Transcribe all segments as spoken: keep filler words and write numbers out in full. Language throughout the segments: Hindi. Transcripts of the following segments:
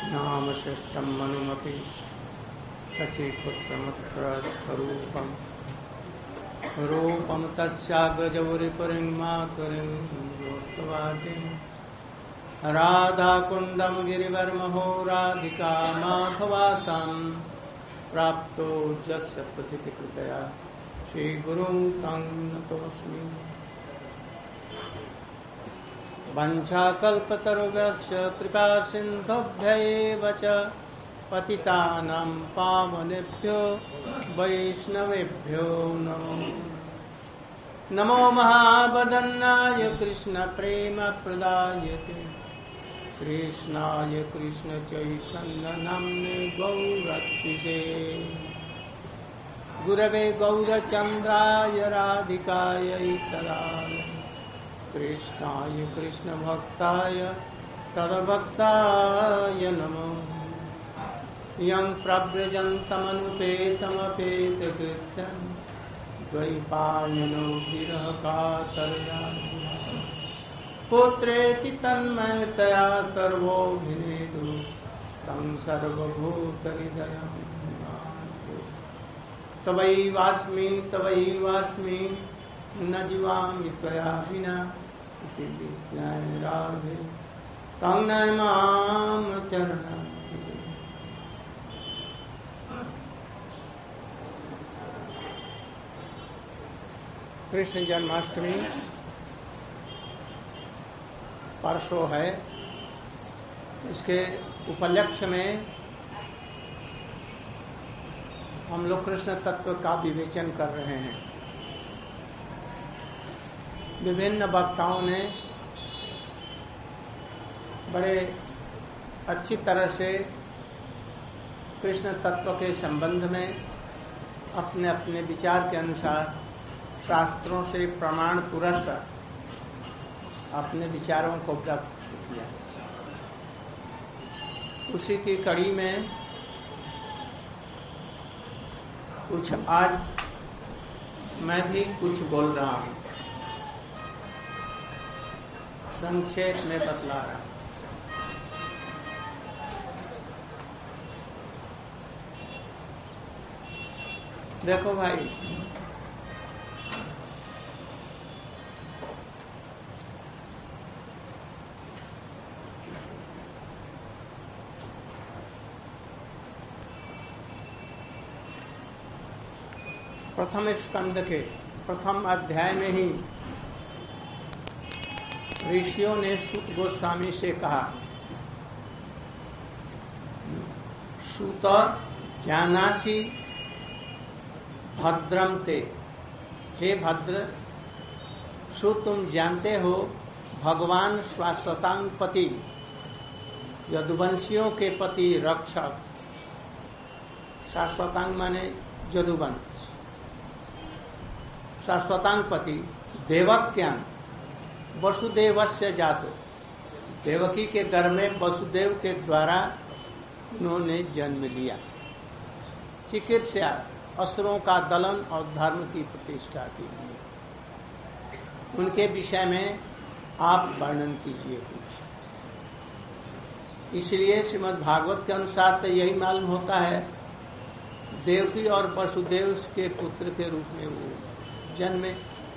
नाम श्रेष्ठं मनुमपि शचीपुत्रमुत्रस्थरूपं रूपं तस्याग्रजौरिपुरीं मातुरीं गोष्ठवाटीं राधाकुण्डं गिरिवर्महो राधिका माधवासां प्राप्तो यस्य प्रथितिकृपया श्रीगुरुं तं नतोऽस्मि। वंशाकल्पतरुभ्यश्च कृपा सिन्धुभ्यैव च पतितानां पावनेभ्यो वैष्णवेभ्यो नमो नमो महावदन्नाय कृष्णप्रेमप्रदायते कृष्णाय कृष्णचैतन्यनाम्ने गौरत्रिषे गुरवे गौरचन्द्राय राधिकायै तदालये कृष्णाय कृष्णभक्ताय तद्भक्ताय नमो यं प्रव्रजन्तमनुपेतमपेतकृत्यं द्वैपायनो विरहकातर्या पुत्रेति तन्मयतया सर्वोऽभिनेदु तं सर्वभूतहृदयं तवैवास्मि तवैवास्मि न जीवामि त्वया विना इति विज्ञाय राधे तं नमाम चरणं। कृष्ण जन्माष्टमी परसों है। इसके उपलक्ष्य में हम लोग कृष्ण तत्व का विवेचन कर रहे हैं। विभिन्न वक्ताओं ने बड़े अच्छी तरह से कृष्ण तत्व के संबंध में अपने अपने विचार के अनुसार शास्त्रों से प्रमाण पुरस्सर अपने विचारों को व्यक्त किया। उसी की कड़ी में कुछ आज मैं भी कुछ बोल रहा हूँ, संक्षेप में बतला रहा हूँ। देखो भाई, प्रथम स्कंद के प्रथम अध्याय में ही ऋषियों ने सूत गोस्वामी से कहा, सूत जानासि भद्रम ते, हे भद्र सु तुम जानते हो भगवान शाश्वतांग पति, यदुवंशियों के पति रक्षक। शाश्वतांग माने यदुवंश, शाश्वतांग पति देवक्यां वसुदेवस्य जातो, देवकी के गर्भ में वसुदेव के द्वारा उन्होंने जन्म लिया। चिकित्सा असुरों का दलन और धर्म की प्रतिष्ठा के लिए उनके विषय में आप वर्णन कीजिए कुछ। इसलिए श्रीमद् भागवत के अनुसार तो यही मालूम होता है, देवकी और वसुदेव के पुत्र के रूप में वो जन्मे।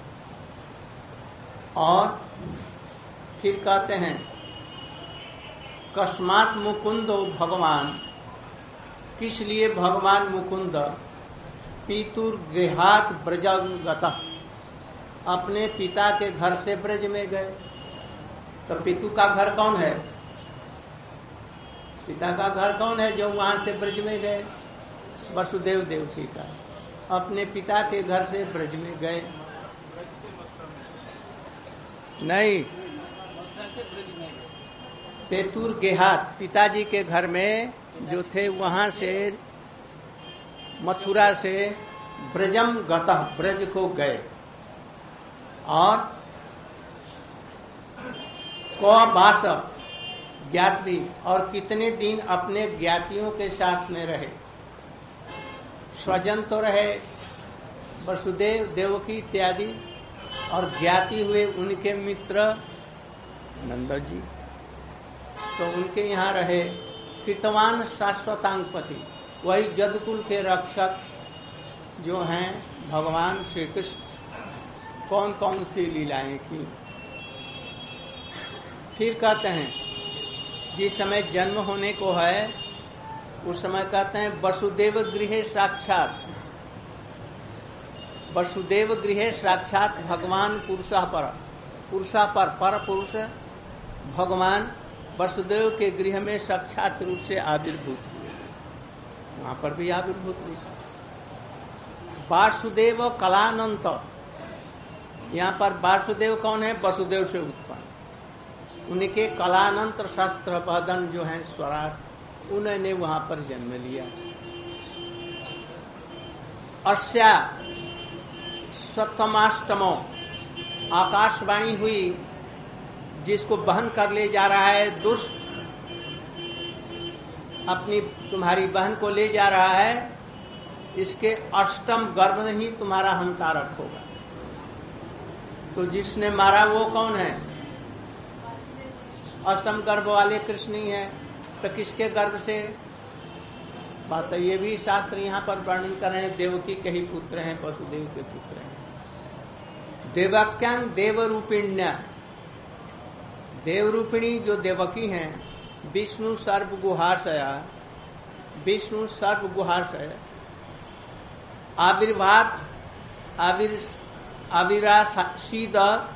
और फिर कहते हैं, कस्मात् मुकुंदो भगवान, किस लिए भगवान मुकुंद पितुर गृहात् ब्रजं गतः, अपने पिता के घर से ब्रज में गए। तो पितु का घर कौन है? पिता का घर कौन है जो वहां से ब्रज में गए? वसुदेव देवकी का। अपने पिता के घर से ब्रज में गए। नहीं, पेतुर गेहात, पिताजी के घर में जो थे वहां से मथुरा से ब्रजम गतः, ब्रज को गए। और कौबास ज्ञाति, और कितने दिन अपने ज्ञातियों के साथ में रहे। स्वजन तो रहे वसुदेव देवकी इत्यादि, और ज्ञाति हुए उनके मित्र नंद जी, तो उनके यहाँ रहे। कृतवान शाश्वतांगपति, वही जदकुल के रक्षक जो हैं भगवान श्री कृष्ण, कौन कौन सी लीलाएं की। फिर कहते हैं जिस समय जन्म होने को है उस समय कहते हैं वसुदेव गृहे साक्षात, वसुदेव गृहे साक्षात भगवान पुरुषा पर, पुरुषा पर पर पुरुष भगवान वसुदेव के गृह में साक्षात रूप से आविर्भूत हुए, वहां पर भी आविर्भूत हुए। वासुदेव कलानंत, यहाँ पर वासुदेव कौन है? वसुदेव से उत्पन्न, उनके कलानंत शस्त्र बदन जो है स्वराट, उन्होंने वहां पर जन्म लिया। अस्या सप्तमाष्टमो, आकाशवाणी हुई जिसको बहन कर ले जा रहा है दुष्ट, अपनी तुम्हारी बहन को ले जा रहा है, इसके अष्टम गर्भ ही तुम्हारा हंतारक होगा। तो जिसने मारा वो कौन है? अष्टम गर्भ वाले कृष्ण ही है। तो किसके गर्भ से? बात ये भी शास्त्र यहाँ पर वर्णन कर रहे हैं, देवकी के ही पुत्र हैं, वसुदेव के पुत्र हैं। देवक्यांग देवरूपिण्य, देवरूपिणी जो देवकी हैं, विष्णु सर्व गुहाशया, विष्णु सर्व गुहाशय, आविर्भात आविर आविराशीद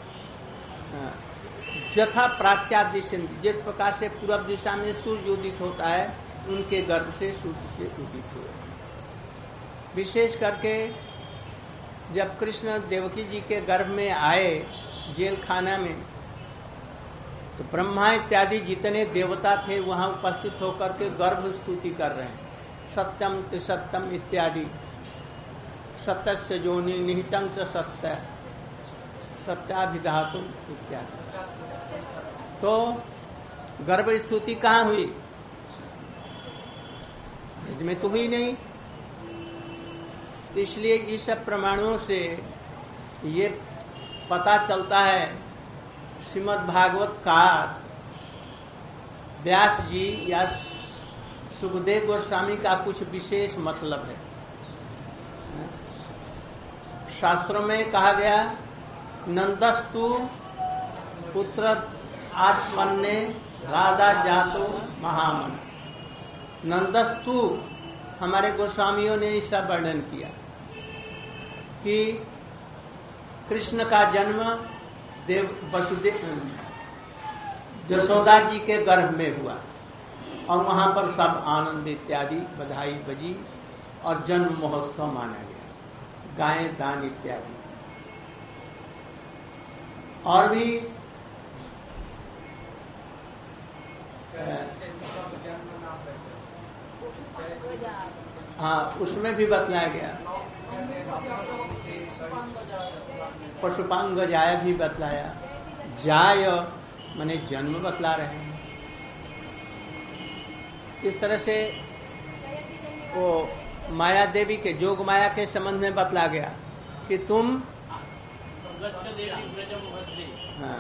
यथा प्राच्याद दिशा, जिस प्रकार से पूर्व दिशा में सूर्य उदित होता है, उनके गर्भ से सूर्य से उदित हुए। विशेष करके जब कृष्ण देवकी जी के गर्भ में आए जेल खाना में, तो ब्रह्मा इत्यादि जितने देवता थे वहां उपस्थित होकर के गर्भ स्तुति कर रहे हैं, सत्यम त्रिसत्यम इत्यादि, सत्यस्य जोनि निहितं च सत्य सत्याभिधातुम इत्यादि। तो गर्भ स्तुति कहाँ हुई? ब्रज में तो हुई नहीं। इसलिए इस सब प्रमाणों से ये पता चलता है श्रीमद् भागवत का व्यास जी या सुखदेव गोस्वामी का कुछ विशेष मतलब है। शास्त्रों में कहा गया नंदस्तु पुत्र आत्मन्ने राधा जातो महामन। नंदस्तु, हमारे गोस्वामियों ने इसका वर्णन किया कि कृष्ण का जन्म देव वसुदेव यशोदा जी के गर्भ में हुआ और वहां पर सब आनंद इत्यादि बधाई बजी और जन्म महोत्सव माना गया, गायें दान इत्यादि। और भी हाँ, उसमें भी बतलाया गया, पशुपांग जाय भी बतलाया। जाय माने जन्म बतला रहे हैं। इस तरह से वो माया देवी के जोग माया के संबंध में बतला गया कि तुम हाँ,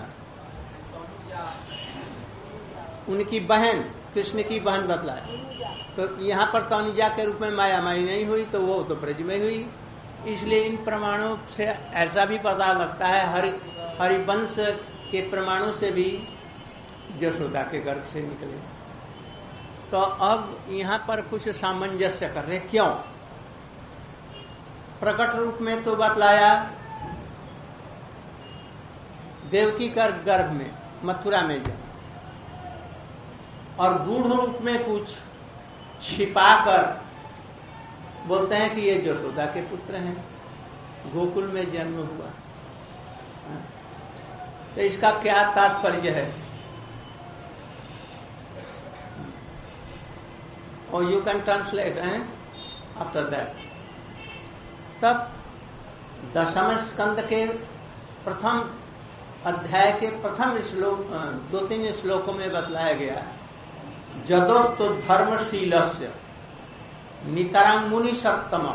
उनकी बहन, कृष्ण की बहन बतलाया। तो यहाँ पर तनुजा के रूप में माया माई नहीं हुई, तो वो तो ब्रज में हुई। इसलिए इन प्रमाणों से ऐसा भी पता लगता है, हरि हरिवंश के प्रमाणों से भी यशोदा के गर्भ से निकले। तो अब यहाँ पर कुछ सामंजस्य कर रहे, क्यों? प्रकट रूप में तो बतलाया देवकी का गर्भ में मथुरा में जन्म, और गूढ़ रूप में कुछ छिपाकर बोलते हैं कि ये यशोदा के पुत्र हैं, गोकुल में जन्म हुआ। तो इसका क्या तात्पर्य है? और यू कैन ट्रांसलेट हैं आफ्टर दैट। तब दशम स्कंद के प्रथम अध्याय के प्रथम श्लोक, दो तीन श्लोकों में बतलाया गया, जदोस्तु धर्मशीलस्य नितरां मुनि सप्तम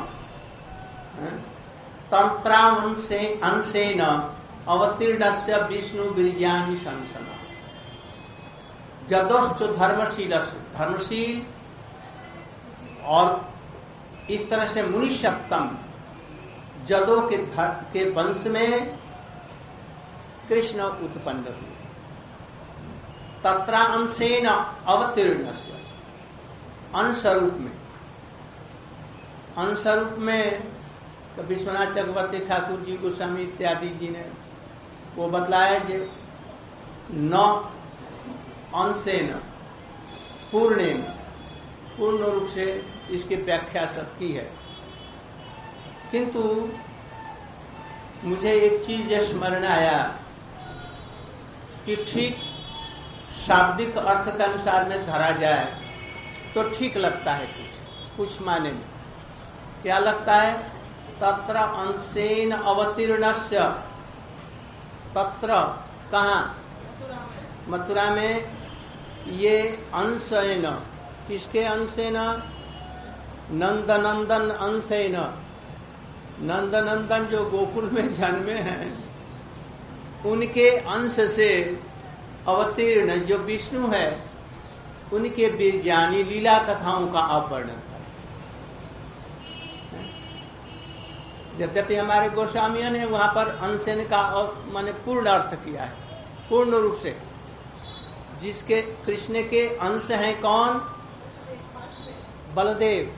तंत्रांशे अंशेन अवतीर्णस्य विष्णु वीर्याणि संसना। जदोश्च धर्मशील, धर्मशील और इस तरह से मुनि सप्तम जदों के के वंश में कृष्ण उत्पन्न हुए। तत्र अंशेन अवतीर्णस्य, अंश रूप में, अंश रूप में विश्वनाथ चक्रवर्ती ठाकुर जी, गोस्वामी इत्यादि जी ने वो बतलाया कि न अंशेन पूर्णेन, पूर्ण रूप से इसकी व्याख्या सब की है। किंतु मुझे एक चीज स्मरण आया कि ठीक शाब्दिक अर्थ के अनुसार में धरा जाए तो ठीक लगता है, कुछ कुछ माने में क्या लगता है? तत्र अंशेन अवतीर्णस्य, तत्र कहाँ? मथुरा में ये अंशेन, किसके अंशेन? नंदनंदन अंशेन, नंदनंदन जो गोकुल में जन्मे हैं उनके अंश से अवतीर्ण जो विष्णु है उनके बीरजानी लीला कथाओं का आप वर्णन करें। यद्यपि हमारे गोस्वामियों ने वहां पर अंशेन का माने पूर्ण अर्थ किया है, पूर्ण रूप से, जिसके कृष्ण के अंश हैं कौन? बलदेव,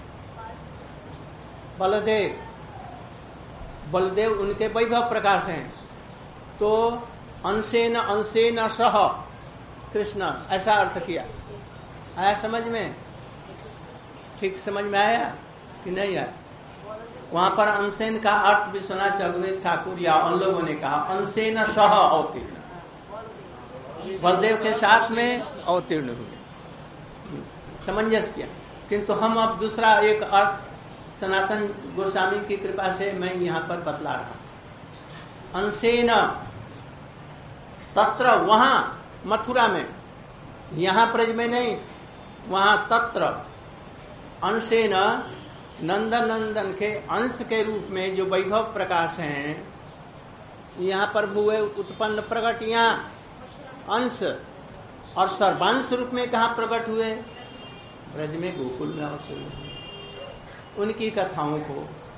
बलदेव बलदेव उनके वैभव प्रकाश हैं। तो अंशेन अंशेन सह कृष्ण, ऐसा अर्थ किया। आया समझ में? ठीक समझ में आया कि नहीं आया? वहां पर अंशेन का अर्थ विश्वनाथ चक्रवर्ती ठाकुर या उन लोगों ने कहा अंशेन सह अवतीर्ण, बलदेव के साथ में अवतीर्ण हुए, समंजस किया। किंतु हम अब दूसरा एक अर्थ सनातन गोस्वामी की कृपा से मैं यहाँ पर बतला रहा। अंशेन तत्र, वहां मथुरा में, यहाँ ब्रज में नहीं, वहां तत्र अंशेन नंदन नंदन के अंश के रूप में जो वैभव प्रकाश हैं, यहाँ पर हुए उत्पन्न प्रकट, यहाँ अंश, और सर्वांश रूप में कहाँ प्रकट हुए? ब्रज में, गोकुल में अवतीर्ण हुए। उनकी कथाओं को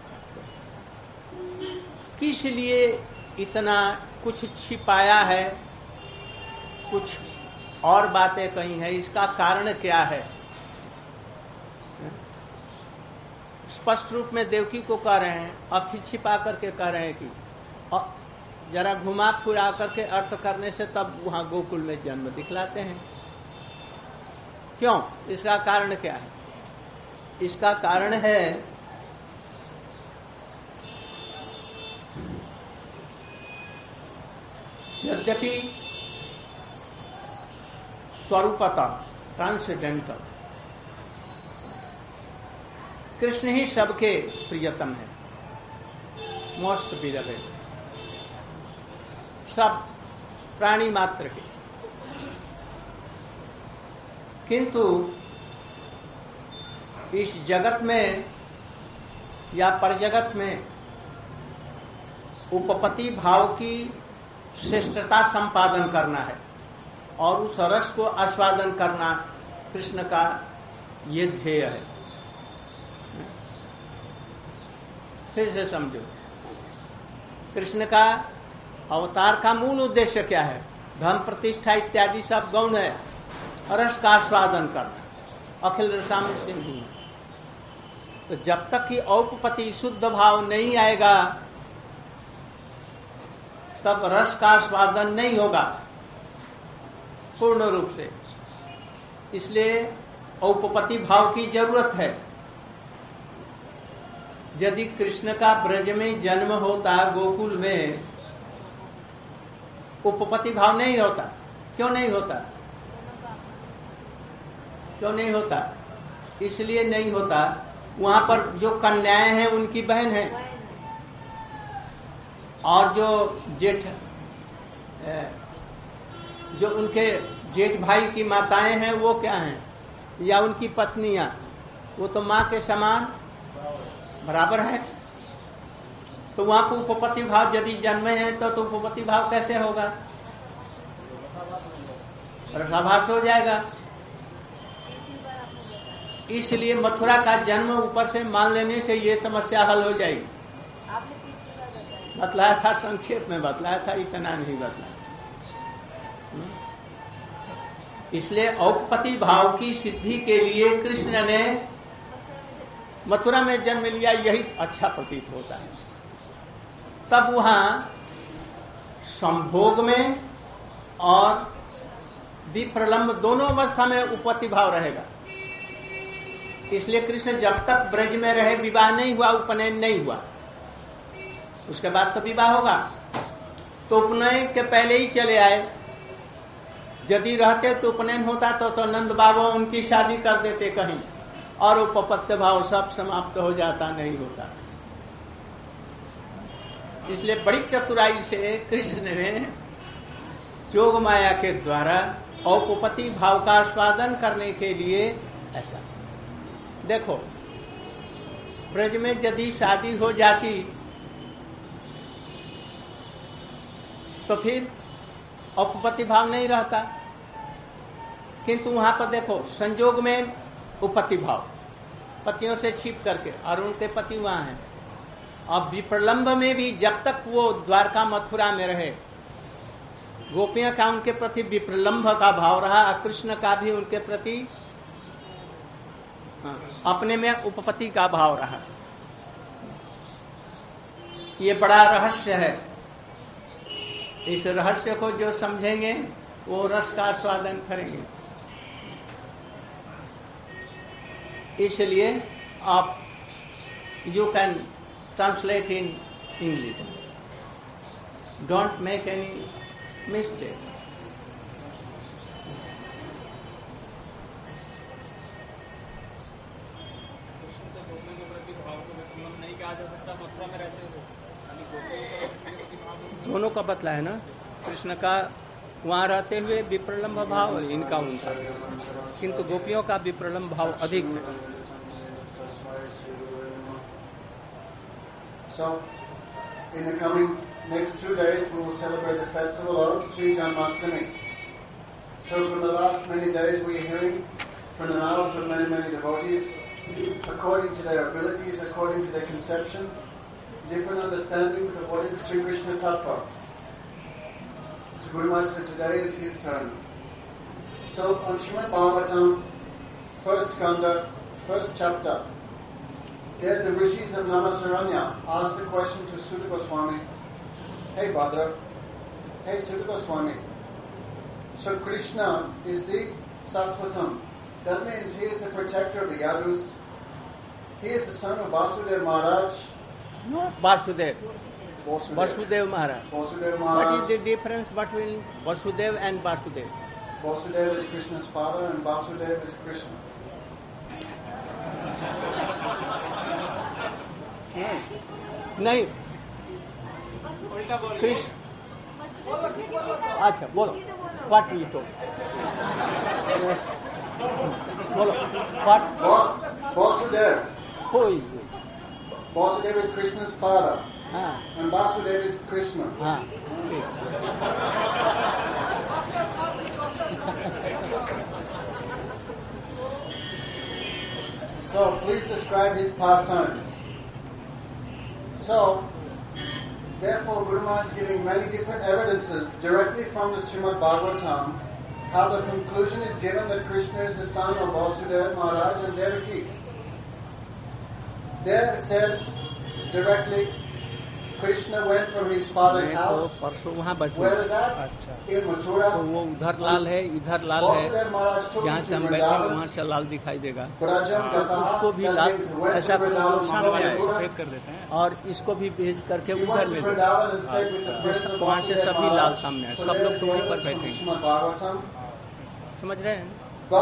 किस लिए इतना कुछ छिपाया है, कुछ और बातें कही है, इसका कारण क्या है? स्पष्ट रूप में देवकी को कह रहे हैं, अब फिर छिपा करके कह रहे हैं कि और जरा घुमा फिरा करके अर्थ करने से तब वहां गोकुल में जन्म दिखलाते हैं। क्यों? इसका कारण क्या है? इसका कारण है यद्यपि स्वरूपतः ट्रांसेंडेंटल कृष्ण ही सबके प्रियतम है, मोस्ट बिलवेड, सब प्राणी मात्र के। किंतु इस जगत में या परजगत में उपपत्ति भाव की श्रेष्ठता संपादन करना है और उस रस को आस्वादन करना कृष्ण का ये ध्येय है। फिर से समझो, कृष्ण का अवतार का मूल उद्देश्य क्या है? धर्म प्रतिष्ठा इत्यादि सब गौण है, रस का आस्वादन करना, अखिल रसामृत सिंधु। तो जब तक कि औपपति शुद्ध भाव नहीं आएगा तब रस का आस्वादन नहीं होगा पूर्ण रूप से। इसलिए औपपति भाव की जरूरत है। यदि कृष्ण का ब्रज में जन्म होता, गोकुल में, उपपति भाव नहीं होता। क्यों नहीं होता? क्यों नहीं होता? इसलिए नहीं होता, वहां पर जो कन्याएं हैं उनकी बहन है, और जो जेठ जो उनके जेठ भाई की माताएं हैं वो क्या हैं, या उनकी पत्नियां, वो तो माँ के समान बराबर है। तो वहां पर उपपति भाव यदि जन्मे हैं तो, तो उपपति भाव कैसे होगा? रसाभास हो जाएगा। इसलिए मथुरा का जन्म ऊपर से मान लेने से ये समस्या हल हो जाएगी। बतलाया था, संक्षेप में बतलाया था, इतना नहीं बतलाया। इसलिए औपपति भाव की सिद्धि के लिए कृष्ण ने मथुरा में जन्म लिया, यही अच्छा प्रतीत होता है। तब वहां संभोग में और विप्रलंब दोनों अवस्था में उपपत्ति भाव रहेगा। इसलिए कृष्ण जब तक ब्रज में रहे, विवाह नहीं हुआ, उपनयन नहीं हुआ, उसके बाद तो विवाह होगा। तो उपनयन के पहले ही चले आए। यदि रहते तो उपनयन होता तो, तो नंद बाबा उनकी शादी कर देते कहीं, और उपपत्ति भाव सब समाप्त हो जाता, नहीं होता। इसलिए बड़ी चतुराई से कृष्ण ने जोग माया के द्वारा औपपति भाव का स्वादन करने के लिए ऐसा। देखो, ब्रज में यदि शादी हो जाती तो फिर औपपति भाव नहीं रहता, किंतु वहां पर देखो संजोग में उपपति भाव, पतियों से छिप करके, और उनके पति वहां हैं। अब विप्रलंब में भी जब तक वो द्वारका मथुरा में रहे, गोपियों का उनके प्रति विप्रलंब का भाव रहा, और कृष्ण का भी उनके प्रति अपने में उपपति का भाव रहा। ये बड़ा रहस्य है। इस रहस्य को जो समझेंगे वो रस का स्वादन करेंगे। इसलिए आप you can translate in English, don't make any mistake. दोनों का बतला है ना, कृष्ण का वहां रहते हुए विप्रलंब भाव, इनका उनका, किंतु गोपियों का विप्रलंब भाव अधिक है। So, in the coming next two days, we will celebrate the festival of Sri Janmashtami. So, from the last many days, we are hearing from the mouths of many, many devotees, according to their abilities, according to their conception, different understandings of what is Sri Krishna Tattva. So Guru Maharaj said today is his turn. So on Srimad Bhagavatam, first skanda, first chapter, there the rishis of Namasaranya asked the question to Sutta Goswami, Hey Bhadra, hey Sutta Goswami, so Krishna is the Sasvatam. That means he is the protector of the Yadus. He is the son of Vasudeva Maharaj. No, Vasudev. Vasudev. Vasudev Maharaj. Vasudev Maharaj. What is the difference between Vasudev and Vasudev? Vasudev is Krishna's father and Vasudev is Krishna. नहीं, कृष्ण। अच्छा बोलो, what you told? बोलो, what? Vasudev. Who is it? Vasudev is Krishna's father. हाँ, And Vasudev is Krishna. हाँ, ठीक। So please describe his pastimes. So, therefore Guru Maharaj is giving many different evidences directly from the Srimad Bhagavatam, how the conclusion is given that Krishna is the son of Vasudeva Maharaj and Devaki. There it says directly, Krishna went from his father's house. परसों वहाँ बैठे। Where is that? अच्छा। In Mathura. तो वो उधर लाल है, इधर लाल है। जहाँ से हम बैठे वहाँ से लाल दिखाई देगा। उसको भी लाल ऐसा सामने सफेद कर देते हैं, और इसको भी भेज करके उधर में वहाँ से सभी लाल सामने है। सब लोग तो वहीं पर बैठेंगे। समझ रहे हैं?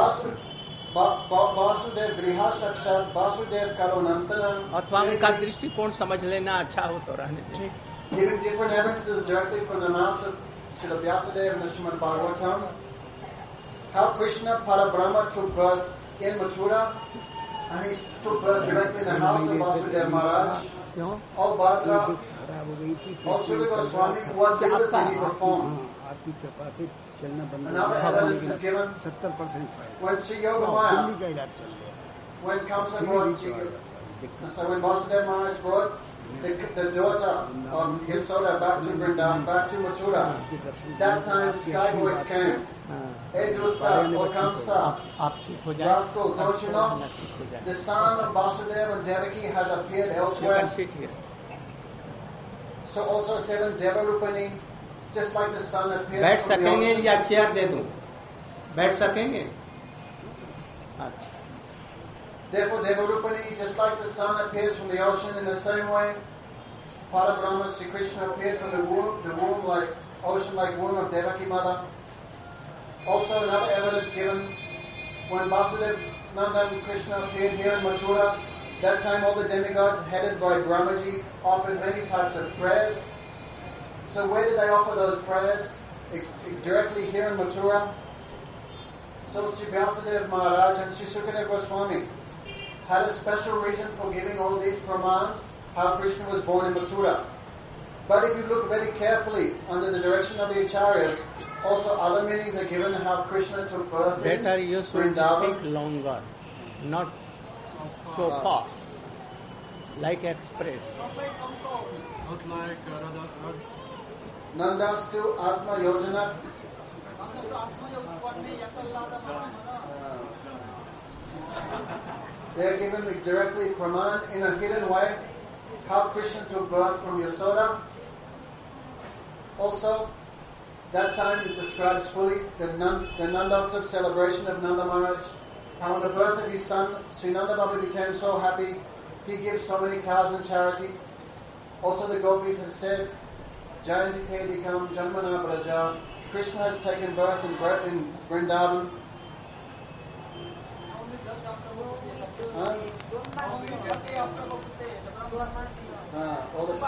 वासुदेव गृहा साक्षात वासुदेव करुणंतनम। अथवा उनका दृष्टिकोण समझ लेना अच्छा हो तो रहने दें। Giving different evidences directly from the mouth of Srila Vyasadeva in the Srimad Bhagavatam, how Krishna Parabrahma took birth in Mathura, and he took birth directly in the house of Vasudeva Maharaj. Oh Bhadra, oh Srila Goswami, what deeds did he perform? आपकी कृपा से चलना बंद हो Another गया evidence is given सत्तर परसेंट फायदा when Sri दिल्ली Yogamaya, का इलाज चल रहा है when Kamsa सिरे brought भी Sri, चला जाता है दिक्कत so when Vasudeva Maharaj brought the, the daughter of Yasoda back to Vrindavan, back to Mathura, आपके दर्शन that time Sky Voice came. Hey Dusta, or Kamsa, आप ठीक हो जाए Rascal, don't you know? ठीक हो जाए The son of Vasudeva and Devaki has appeared You elsewhere. can sit here. So also seven Devarupani, just like the sun appears बैठ from the सकेंगे ocean. या चेयर दे दूं? बैठ सकेंगे? अच्छा Therefore, Devarupani, just like the sun appears from the ocean, in the same way, Parabrahma Sri Krishna appeared from the womb, the womb like ocean, like womb of Devaki Mother. Also, another evidence given when Vasudeva Nanda and Krishna appeared here in Mathura. That time, all the demigods, headed by Brahmaji, offered many types of prayers. So, where did they offer those prayers? Ex- directly here in Mathura. So, Sri Vyasadeva Maharaj and Sri Sukadeva Goswami had a special reason for giving all these pramans, how Krishna was born in Mathura. But if you look very carefully under the direction of the Acharyas, also other meanings are given how Krishna took birth in better you should Vrindavan. speak longer, not so fast, like express. Not like uh, Radha, Radha. Nandastu Atma Yojana. They are given directly praman in a hidden way how Krishna took birth from Yasoda. Also, that time it describes fully the, Nan, the Nandotsav celebration of Nanda Maharaj. How on the birth of his son, Sri Nanda Baba became so happy, he gives so many cows in charity. Also the gopis have said, Jayanti te dikam janmana braja. Krishna has taken birth in, birth in Vrindavan. Huh? Ah, all the,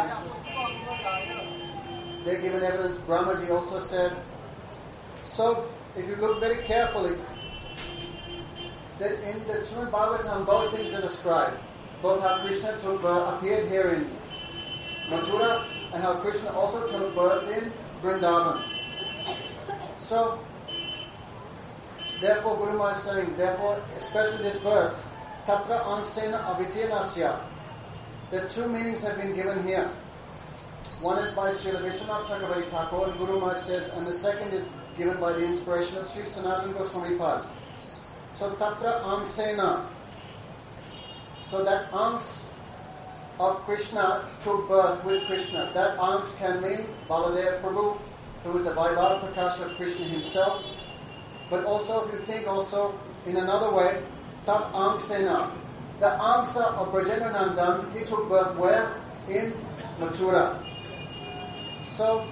they're given evidence. Brahmaji also said. So, if you look very carefully, that in the Srimad Bhagavatam, both things are described. Both how Krishna took birth, appeared here in Mathura, and how Krishna also took birth in Vrindavan. So, therefore, Guru Maharaj is saying, therefore, especially this verse, Tatra Angsena Avidyanasya. The two meanings have been given here. One is by Srila Vishwanath Chakravarti Thakur, Guru Maharaj says, and the second is given by the inspiration of Sri Sanatana Goswami Pad. So, Tatra Angsena. So that Angs of Krishna took birth with Krishna. That Angs can mean Baladev Prabhu, who is the Vaibhav Prakash of Krishna himself. But also, if you think also in another way, Tat Angsena. The Angsa of Brajendranandan, he took birth where? In Mathura. So,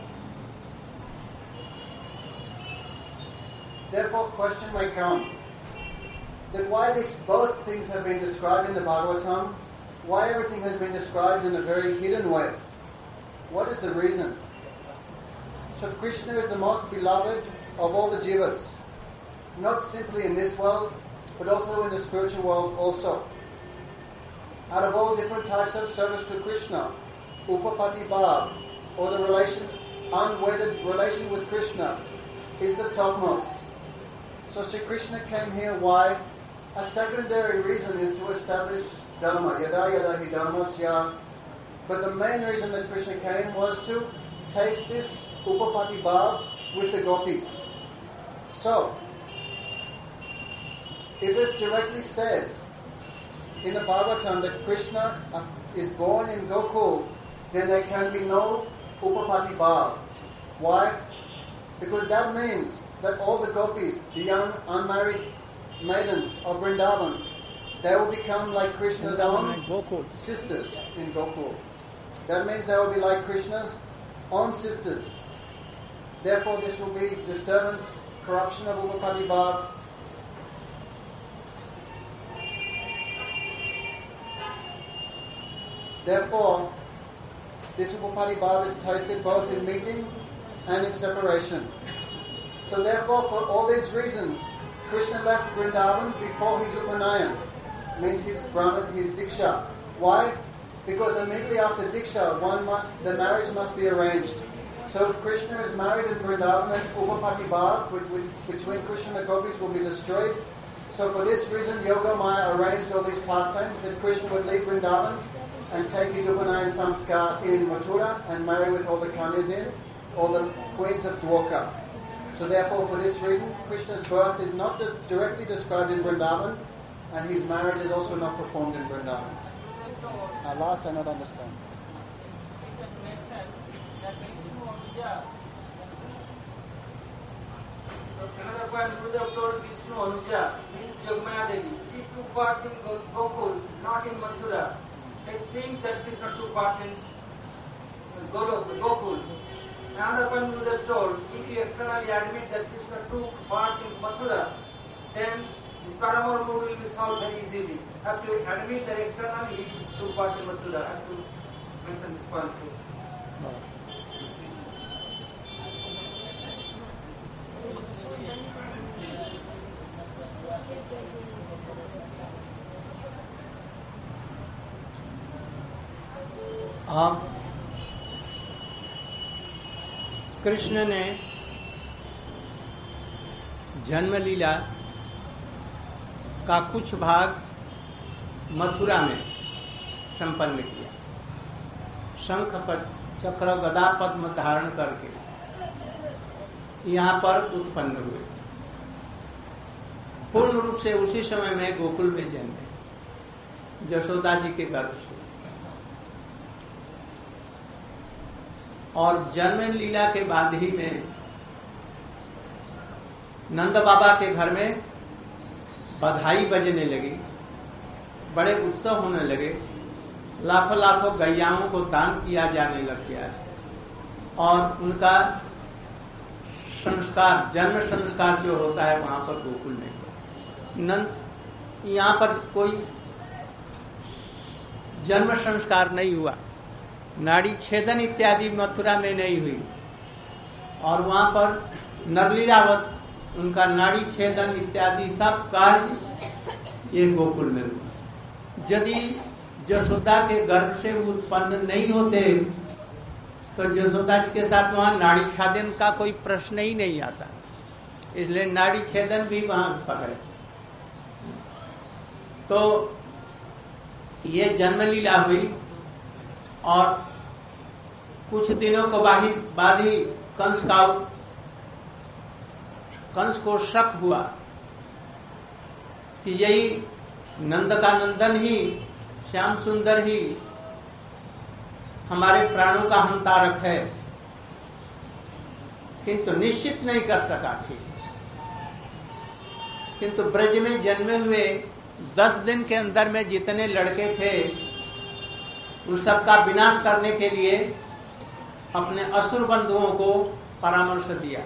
therefore, question may come that why these both things have been described in the Bhagavatam, why everything has been described in a very hidden way. What is the reason? So Krishna is the most beloved of all the jivas, not simply in this world, but also in the spiritual world also. Out of all different types of service to Krishna, Upapati Bhav, or the relation, unwedded relation with Krishna, is the topmost. So Sri Krishna came here, why? A secondary reason is to establish Dharma, yada yada hi dharmasya. But the main reason that Krishna came was to taste this Upapati Bhav with the gopis. So, if it's directly said in the Bhagavatam that Krishna is born in Gokul, then there can be no Upapati Bhav. Why? Because that means that all the gopis, the young unmarried maidens of Vrindavan, they will become like Krishna's own sisters in Gokul. That means they will be like Krishna's own sisters. Therefore, this will be disturbance, corruption of Upapati Bhav. Therefore, this Upapati Bhav is tasted both in meeting and in separation. So therefore, for all these reasons, Krishna left Vrindavan before his Upanayan, means his Brahman, his Diksha. Why? Because immediately after Diksha, one must, the marriage must be arranged. So if Krishna is married in Vrindavan, then Upapati Bhav, which, which, between Krishna and the gopis, will be destroyed. So for this reason, Yoga Maya arranged all these pastimes that Krishna would leave Vrindavan and take his Upanayan Samskar in Mathura and marry with all the Kanyas in, all the queens of Dwarka. So therefore, for this reason, Krishna's birth is not just directly described in Vrindavan, and his marriage is also not performed in Vrindavan. Now last I not understand. So another point, Gurudev told Vishnu Anuja means Jagmaya Devi. She took part in Gokul, not in Mathura. So it seems that Krishna took part in Golok, Gokul. Another point, Gurudev told, if you externally admit that Krishna took part in Mathura, then this Paramar mood will be solved very easily. Have to admit that externally he took part in Mathura. Have to mention this point too. अब कृष्ण ने जन्म लीला का कुछ भाग मथुरा में संपन्न किया। शंख चक्र गदा पद्म धारण करके यहाँ पर उत्पन्न हुए। पूर्ण रूप से उसी समय में गोकुल में जन्मे, यशोदा जी के गर्भ से। और जन्म लीला के बाद ही में नंद बाबा के घर में बधाई बजने लगी, बड़े उत्सव होने लगे, लाखों लाखों गैयाओं को दान किया जाने लग गया और उनका संस्कार, जन्म संस्कार जो होता है वहां पर गोकुल में हुआ। नंद यहाँ पर कोई जन्म संस्कार नहीं हुआ, नाड़ी छेदन इत्यादि मथुरा में नहीं हुई और वहां पर नरलीलावत उनका नाड़ी छेदन इत्यादि सब कार्य ये गोकुल में हुआ। यदि यशोदा के गर्भ से उत्पन्न नहीं होते तो यशोदा जी के साथ वहां नाड़ी छेदन का कोई प्रश्न ही नहीं आता, इसलिए नाड़ी छेदन भी वहां पर है। तो ये जन्म लीला हुई और कुछ दिनों को बाद ही कंस का कंस को शक हुआ कि यही नंद का नंदन ही, श्याम सुंदर ही हमारे प्राणों का हंतारक है, किंतु निश्चित नहीं कर सका थी। किंतु ब्रज में जन्मे हुए दस दिन के अंदर में जितने लड़के थे उस सबका विनाश करने के लिए अपने असुर बंधुओं को परामर्श दिया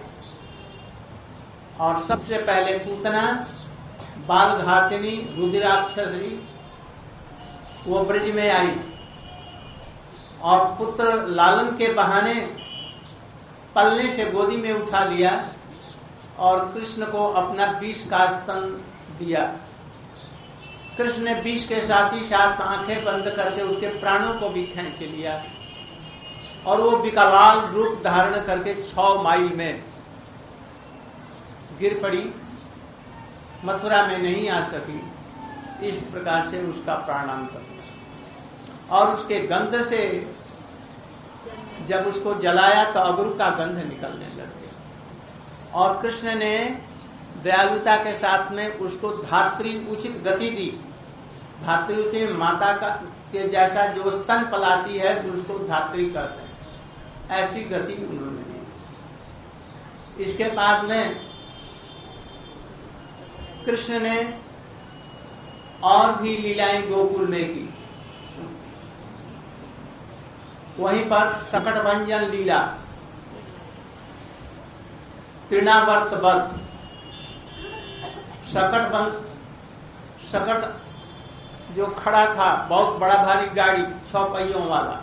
और सबसे पहले पूतना, बाल घातिनी, रुद्राक्षसी वो ब्रज में आई और पुत्र लालन के बहाने पलने से गोदी में उठा लिया और कृष्ण को अपना विष का स्तन दिया। कृष्ण ने विष के साथ ही साथ आंखें बंद करके उसके प्राणों को भी खींच लिया और वो विकराल रूप धारण करके छह माइल में गिर पड़ी, मथुरा में नहीं आ सकी। इस प्रकार से उसका प्राणांत हुआ और उसके गंध से जब उसको जलाया तो अगरू का गंध निकलने लग गया और कृष्ण ने दयालुता के साथ में उसको धात्री उचित गति दी। धात्री उचित माता का के जैसा जो स्तन पलाती है उसको धात्री कहते हैं, ऐसी गति उन्होंने दी। इसके बाद में कृष्ण ने और भी लीलाएं गोकुल में की। वहीं पर शकट भंजन लीला, तृणावर्त वर्त, शकट बंद शकट जो खड़ा था, बहुत बड़ा भारी गाड़ी छह पहियों वाला,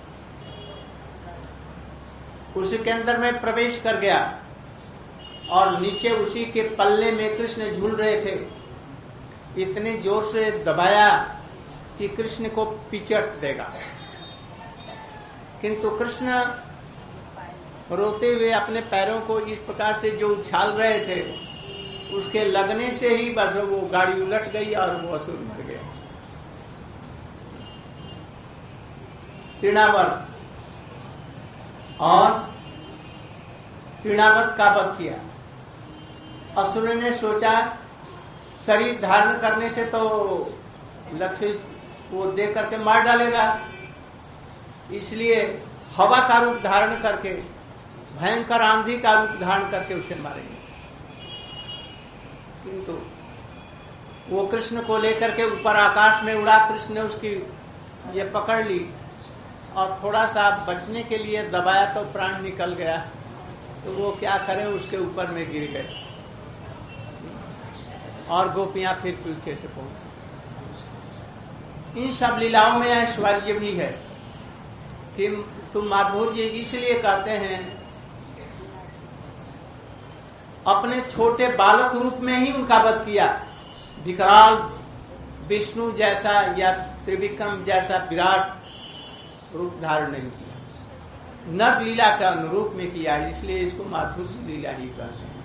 उसी के अंदर में प्रवेश कर गया और नीचे उसी के पल्ले में कृष्ण झूल रहे थे। इतने जोर से दबाया कि कृष्ण को पिचट देगा, किंतु कृष्ण रोते हुए अपने पैरों को इस प्रकार से जो उछाल रहे थे, उसके लगने से ही बस वो गाड़ी उलट गई और वो असुर मर गया। तृणावर्त और तृणावत का वध किया। असुर ने सोचा शरीर धारण करने से तो लक्ष्य वो दे करके मार डालेगा, इसलिए हवा का रूप धारण करके, भयंकर आंधी का रूप धारण करके उसे मारेंगे। किंतु वो कृष्ण को लेकर के ऊपर आकाश में उड़ा। कृष्ण ने उसकी ये पकड़ ली और थोड़ा सा बचने के लिए दबाया तो प्राण निकल गया। तो वो क्या करे, उसके ऊपर में गिर गए और गोपियां फिर पीछे से पहुंची। इन सब लीलाओं में ऐश्वर्य भी है कि तुम माधुर्य जी इसलिए कहते हैं, अपने छोटे बालक रूप में ही उनका वध किया। विकराल विष्णु जैसा या त्रिविक्रम जैसा विराट रूप धारण नहीं किया, नर लीला के अनुरूप में किया, इसलिए इसको माधुर्य लीला ही कहते हैं।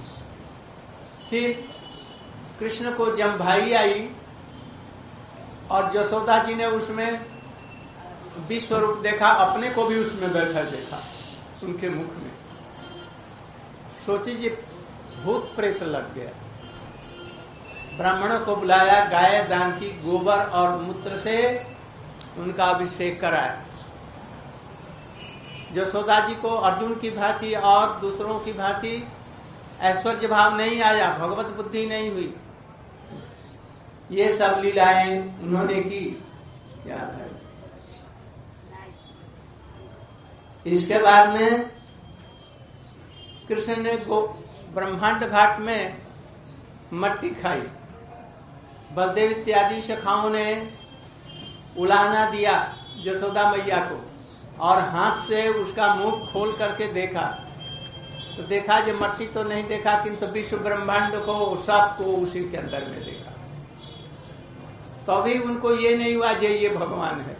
फिर कृष्ण को जम्भाई आई और यशोदा जी ने उसमें विश्व रूप देखा, अपने को भी उसमें बैठा देखा उनके मुख में। सोची जी भूत प्रेत लग गया। ब्राह्मणों को बुलाया, गाय दान की, गोबर और मूत्र से उनका अभिषेक कराया। यशोदा जी को अर्जुन की भांति और दूसरों की भांति ऐश्वर्य भाव नहीं आया, भगवत बुद्धि नहीं हुई। ये सब लीलाएं उन्होंने की। क्या है इसके बाद में कृष्ण ने गो ब्रह्मांड घाट में मट्टी खाई। बलदेव इत्यादि सखाओं ने उलाना दिया यशोदा मैया को और हाथ से उसका मुंह खोल करके देखा तो देखा जो मट्टी तो नहीं देखा, किंतु विश्व ब्रह्मांड को सबको उसी के अंदर में देखा। तो अभी उनको ये नहीं हुआ जे ये भगवान है।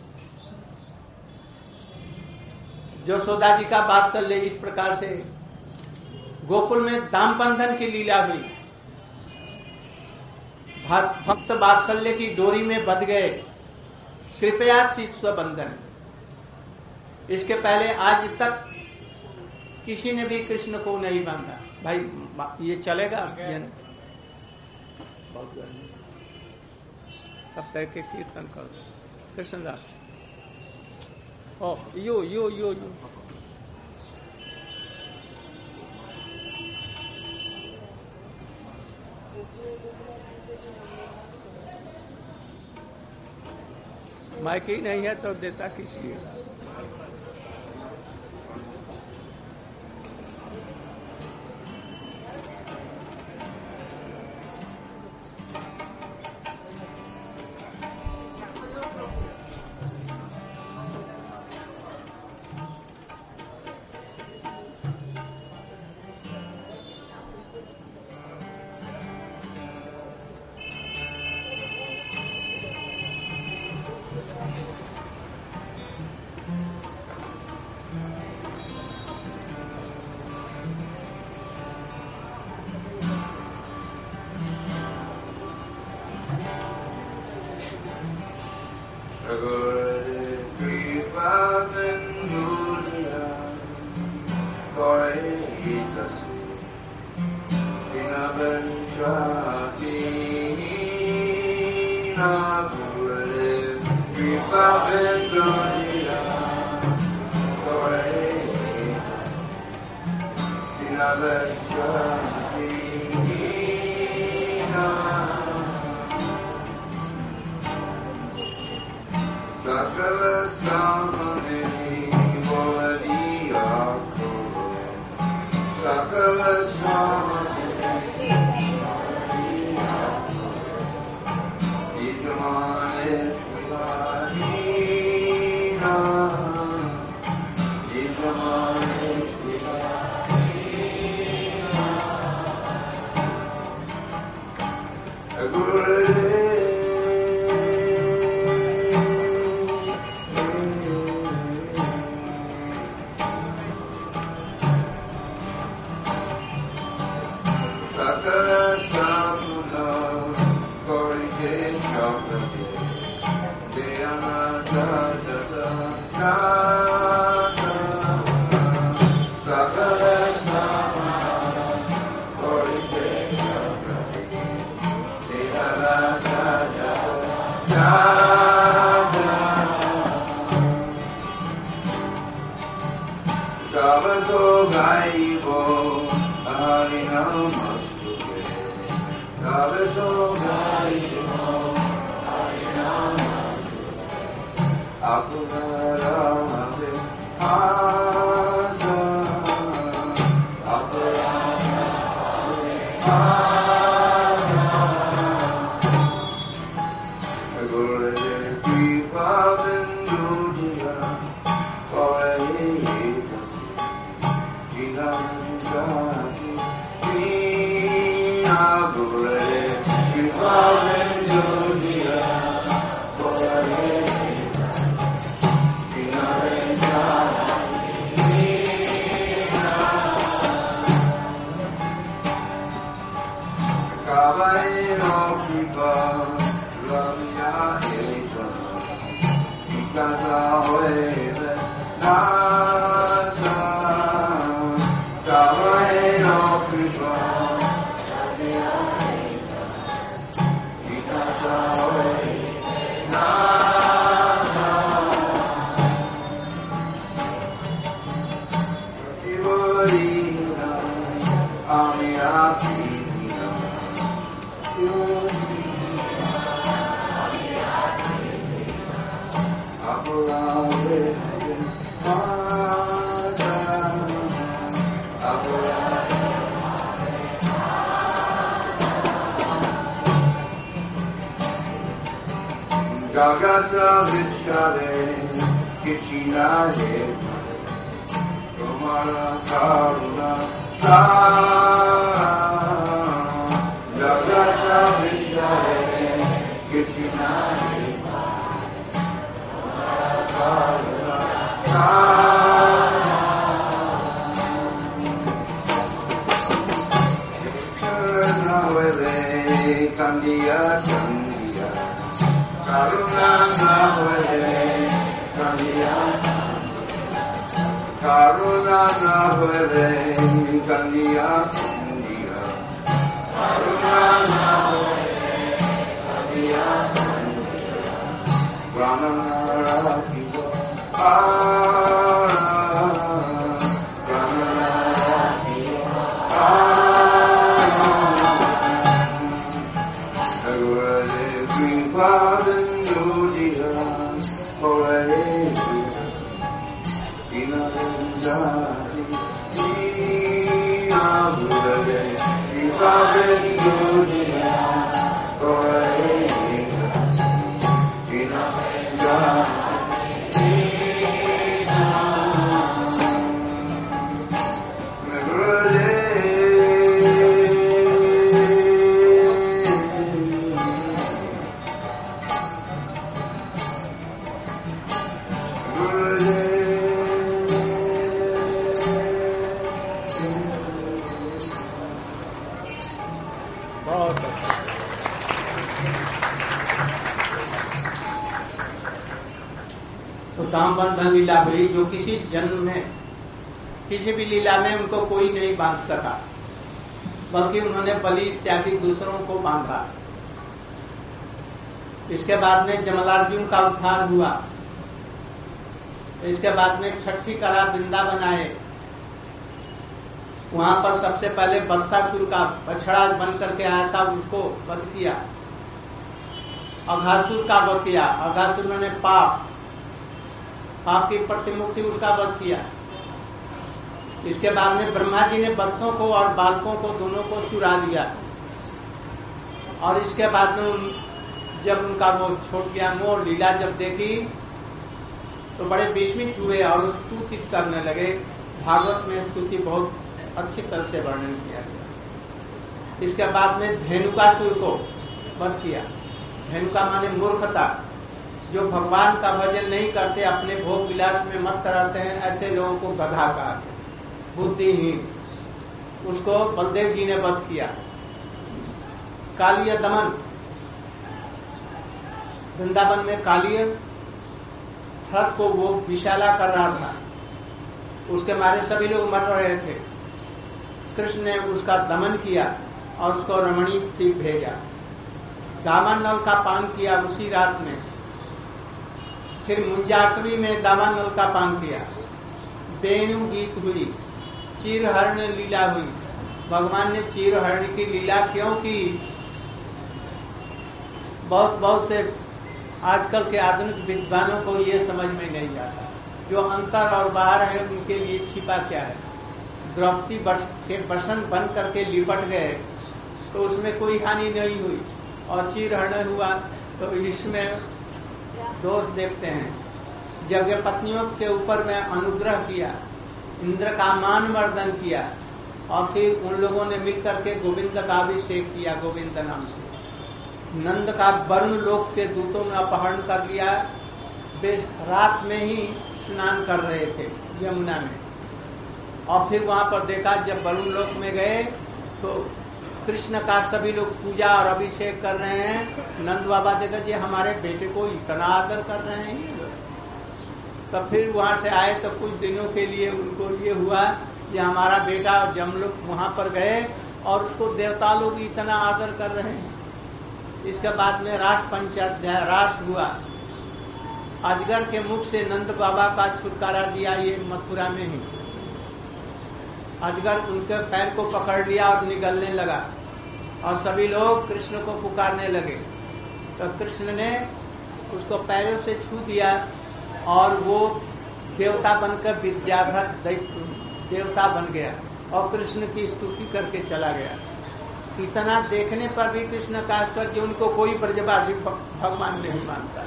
यशोदा जी का वात्सल्य इस प्रकार से गोकुल में दाम बंधन की लीला हुई। भक्त वात्सल्य की डोरी में बंध गए, कृपया शीत बंधन। इसके पहले आज तक किसी ने भी कृष्ण को नहीं बांधा। भाई ये चलेगा बहुत गर्मी, तब तक के कीर्तन कर कृष्णदास। ओ यो यो यो यो माइक ही नहीं है तो देता किसी है। Gagata Vichare Kichinare Kumara Karuna Gagata Vichare Kichinare Kumara Karuna Karuna Kandiya Kandiya Karuna Nahare Kandiya Karuna Nahare Kandiya Kandiya Karuna Nahare Kandiya Kandiya Brahmanara Kiva Ara Brahmanara Kiva Ara बंधन लीला हुई जो किसी जन्म में किसी भी लीला में उनको कोई नहीं बांध सका, बल्कि उन्होंने बलि इत्यादि दूसरों को बांधा। इसके बाद में जमलार्जुन का उद्धार हुआ। इसके बाद में छठी कला वृंदावन आए, वहां पर सबसे पहले बत्सासुर का बछड़ा बन करके आया था, उसको वध किया। अघासुर का वध किया। अघासुर ने पाप पाप की प्रतिमुक्ति उसका वध किया। इसके बाद में ब्रह्मा जी ने बच्चों को और बालकों को दोनों को चुरा लिया। और इसके बाद में उन, जब उनका वो छोड़ गया मोह लीला जब देखी तो बड़े विस्मित हुए और स्तुति करने लगे। भागवत में स्तुति बहुत अच्छी तरह से वर्णन किया गया। इसके बाद में धेनुकासुर को वध किया। धेनुका माने मूर्खता, जो भगवान का भजन नहीं करते, अपने भोग विलास में मत रहते हैं, ऐसे लोगों को गधा कहा, बुद्धिहीन। उसको बलदेव जी ने वध किया। कालिय दमन वृंदावन में काली रथ को वो विशाला कर रहा था, उसके मारे सभी लोग मर रहे थे। कृष्ण ने उसका दमन किया और उसको रमणीय द्वीप भेजा। दावानल का पान किया उसी रात में। फिर मुंजाटवी में दावानल का पान किया। वेणु गीत हुई, चीरहरण लीला हुई। भगवान ने चीरहरण की लीला क्यों की? बहुत बहुत से आजकल के आधुनिक विद्वानों को ये समझ में नहीं आता। जो अंतर और बाहर है उनके लिए छिपा क्या है। द्रौपदी के बसन बन करके लिपट गए तो उसमें कोई हानि नहीं हुई, और चीरहरण हुआ तो इसमें दोष देखते हैं। जब ये पत्नियों के ऊपर में अनुग्रह किया, इंद्र का मान मर्दन किया, और फिर उन लोगों ने मिलकर के गोविंद का अभिषेक किया गोविंद नाम से। नंद का वरुण लोक के दूतों ने अपहरण कर लिया। वे रात में ही स्नान कर रहे थे यमुना में, और फिर वहां पर देखा जब वरुण लोक में गए तो कृष्ण का सभी लोग पूजा और अभिषेक कर रहे हैं। नंद बाबा देखा जी हमारे बेटे को इतना आदर कर रहे हैं ये लोग। तब फिर वहां से आए तो कुछ दिनों के लिए उनको ये हुआ कि हमारा बेटा, जब हम लोग वहां पर गए और उसको देवता लोग इतना आदर कर रहे हैं। इसके बाद में रास पंचाध्याय रास हुआ। अजगर के मुख से नंद बाबा का छुटकारा दिया ये मथुरा में ही। अजगर उनके पैर को पकड़ लिया और निगलने लगा, और सभी लोग कृष्ण को पुकारने लगे। तो कृष्ण ने उसको पैरों से छू दिया और वो देवता बनकर विद्याधर देवता बन गया और कृष्ण की स्तुति करके चला गया। इतना देखने पर भी कृष्ण का स्तर कि उनको कोई ब्रजवासी भगवान नहीं मानता।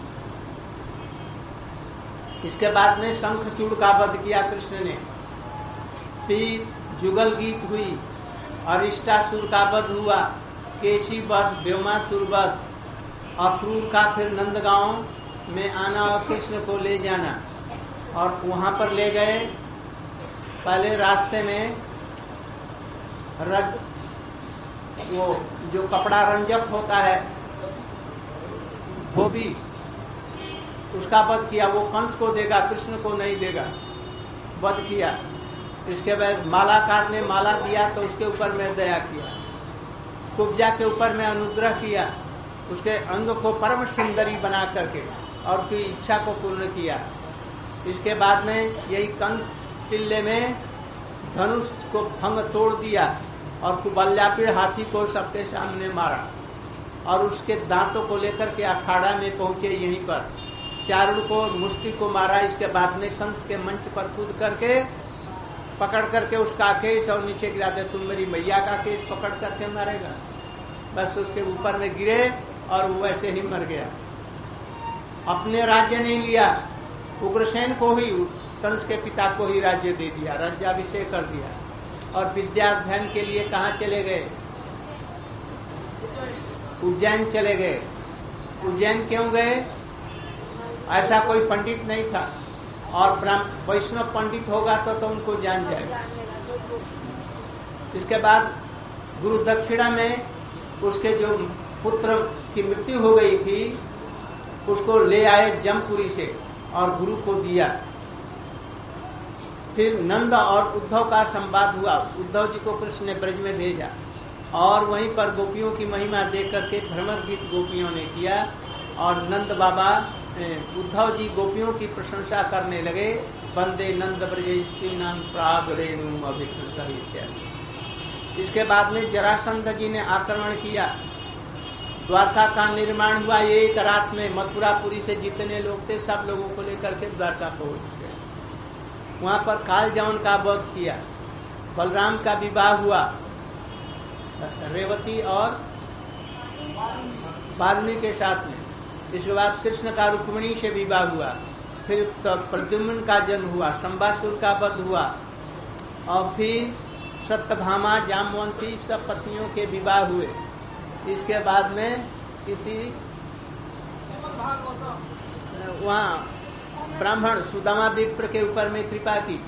इसके बाद में शंखचूड़ का वध किया कृष्ण ने। फिर जुगल गीत हुई, अरिष्टासुर का वध हुआ, केशी वध, व्योमासुर वध, अक्रूर का फिर नंदगांव में आना और कृष्ण को ले जाना। और वहां पर ले गए। पहले रास्ते में रज वो जो कपड़ा रंजक होता है वो भी उसका वध किया। वो कंस को देगा, कृष्ण को नहीं देगा, वध किया। इसके बाद मालाकार ने माला दिया तो उसके ऊपर में दया किया। कुब्जा के ऊपर में अनुग्रह किया, उसके अंग को परम सुंदरी बना करके और उसकी इच्छा को पूर्ण किया। इसके बाद में यही कंस टिल्ले में धनुष को भंग तोड़ दिया और कुबल्यापीड़ हाथी को सबके सामने मारा, और उसके दांतों को लेकर के अखाड़ा में पहुंचे। यहीं पर चारुण को मुष्टि को मारा। इसके बाद में कंस के मंच पर कूद करके पकड़ करके उसका केस और नीचे गिरा दे, तुम मेरी मैया का केस पकड़ करके मारेगा। बस उसके ऊपर में गिरे और वो वैसे ही मर गया। अपने राज्य नहीं लिया, उग्रसेन को ही, कंस के पिता को ही राज्य दे दिया, राज्याभिषेक कर दिया। और विद्या अध्ययन के लिए कहाँ चले गए? उज्जैन चले गए। उज्जैन क्यों गए? ऐसा कोई पंडित नहीं था, और वैष्णव पंडित होगा तो, तो उनको जान जाएगा। इसके बाद गुरु दक्षिणा में उसके जो पुत्र की मृत्यु हो गई थी उसको ले आए जमपुरी से और गुरु को दिया। फिर नंद और उद्धव का संवाद हुआ। उद्धव जी को कृष्ण ने ब्रज में भेजा और वहीं पर गोपियों की महिमा देख करके भ्रमर गीत गोपियों ने किया, और नंद बाबा उद्धव जी गोपियों की प्रशंसा करने लगे। वंदे नंद ब्रजेष्टि नाम प्राग रेणु अभिकृत इत्यादि। इसके बाद में जरासंध जी ने आक्रमण किया, द्वारका का निर्माण हुआ। एक रात में मथुरापुरी से जितने लोग थे सब लोगों को लेकर के द्वारका पहुंच गए। वहां पर कालजौन का वध किया। बलराम का विवाह हुआ रेवती और वाल्मीकि के साथ में। इसके बाद कृष्ण का रुक्मिणी से विवाह हुआ। फिर तो प्रद्युम्न का जन्म हुआ, संबासुर का वध हुआ, और फिर सत्यभामा, जामवंती सब पत्नियों के विवाह हुए। इसके बाद में किसी वहाँ ब्राह्मण सुदामा विप्र के ऊपर में कृपा की,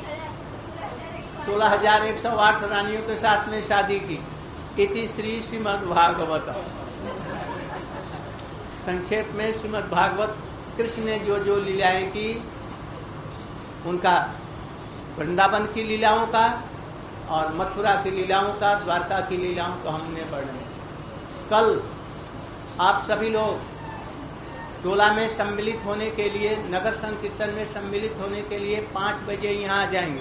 सोलह हजार एक सौ आठ रानियों के साथ में शादी की। इति श्री श्रीमद् भागवत संक्षेप में श्रीमद् भागवत कृष्ण ने जो जो लीलाएं की, उनका वृंदावन की लीलाओं का और मथुरा की लीलाओं का, द्वारका की लीलाओं का हमने वर्णन। कल आप सभी लोग डोला में सम्मिलित होने के लिए, नगर संकीर्तन में सम्मिलित होने के लिए पाँच बजे यहाँ आ जाएंगे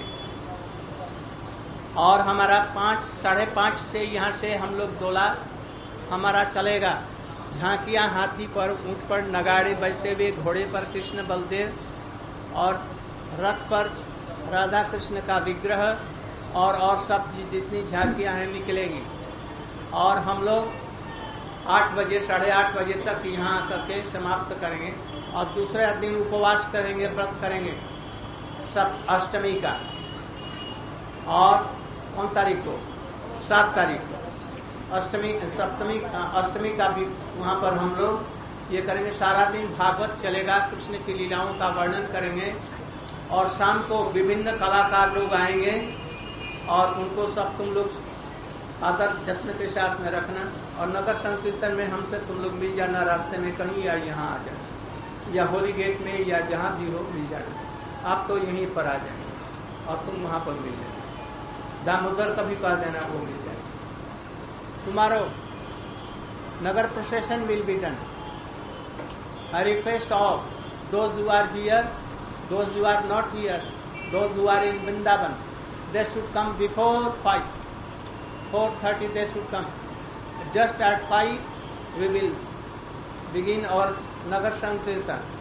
और हमारा पाँच साढ़े पाँच से यहाँ से हम लोग डोला हमारा चलेगा। झांकियाँ हाथी पर, ऊँट पर, नगाड़े बजते हुए, घोड़े पर कृष्ण बलदेव और रथ पर राधा कृष्ण का विग्रह और और सब जितनी झांकियाँ हैं निकलेंगी। और हम लोग आठ बजे साढ़े आठ बजे तक यहाँ आकर के समाप्त करेंगे और दूसरे दिन उपवास करेंगे, व्रत करेंगे सब अष्टमी का। और कौन तारीख को? सात तारीख को अष्टमी, सप्तमी, अष्टमी का भी वहाँ पर हम लोग ये करेंगे। सारा दिन भागवत चलेगा, कृष्ण की लीलाओं का वर्णन करेंगे और शाम को विभिन्न कलाकार लोग आएंगे और उनको सब तुम लोग आदर जत्न के साथ में रखना। और नगर संकीर्तन में हमसे तुम लोग मिल जाना, रास्ते में कहीं या यहाँ आ जाना या होली गेट में या जहाँ भी हो मिल जाना। आप तो यहीं पर आ जाएंगे और तुम वहाँ पर मिल जाएंगे। दामोदर कभी कह देना, वो मिल जाएगा। tomorrow Nagar procession will be done. I request all those who are here, those who are not here, those who are in Vrindavan, they should come before five. four thirty they should come. Just at five we will begin our Nagar Sankirtan.